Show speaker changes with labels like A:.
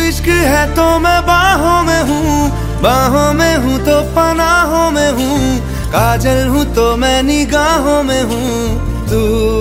A: इश्क है तो मैं बाहों में हूँ, बाहों में हूँ तो पनाहों में हूँ, काजल हूँ तो मैं निगाहों में हूँ। तू